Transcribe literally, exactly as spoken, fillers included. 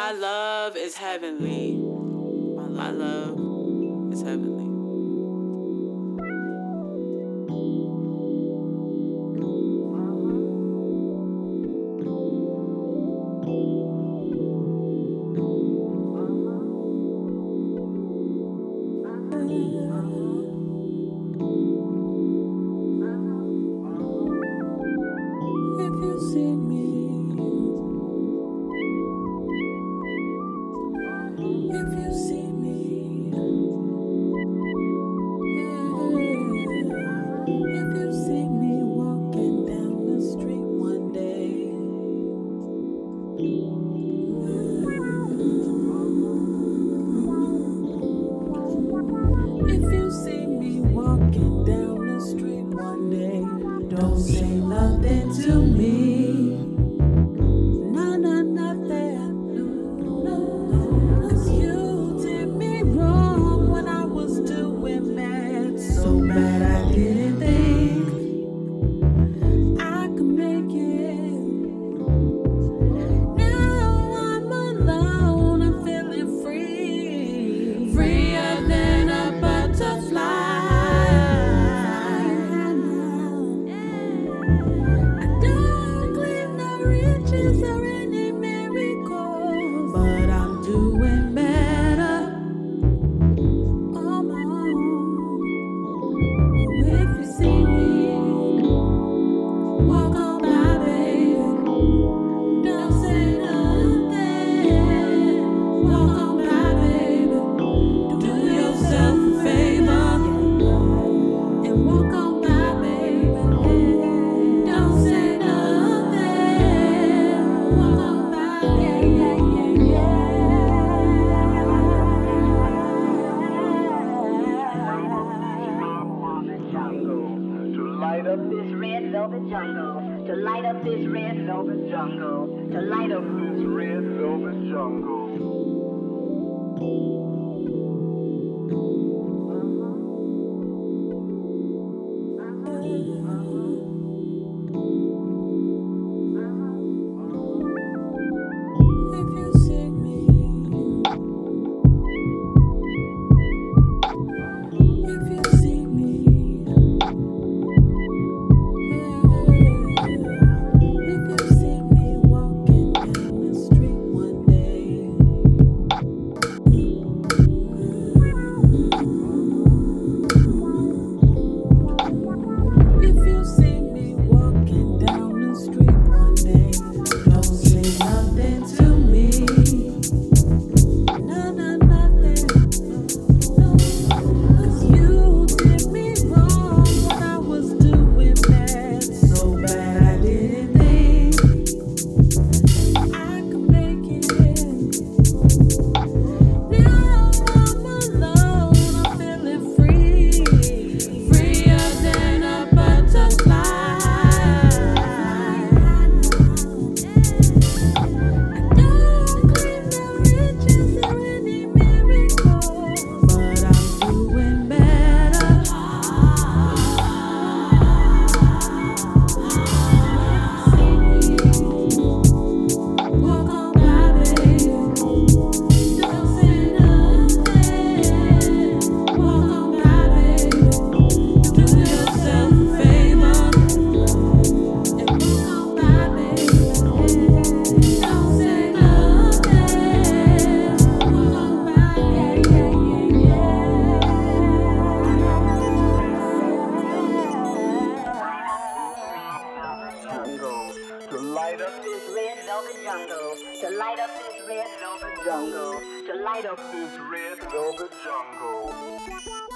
My love is heavenly. My love is heavenly. If you see me, if you see me, if you see me walking down the street one day, if you see me walking down the street one day, don't say nothing to me. No, no, nothing. No, cause you did me wrong when I was doing bad. So bad I didn't think I could make it. Now I'm alone, I'm feeling free. Freer than a butterfly. Or any miracles, but I'm doing better on my own. If you see me, walk on by, baby. Don't say nothing. Walk on by, baby. Do yourself a favor and walk on by, baby. Don't say nothing. Light up this red velvet jungle, to light up this red velvet jungle, to light up this red velvet jungle. To light up this red velvet jungle, to light up this red velvet jungle, to light up this red velvet jungle.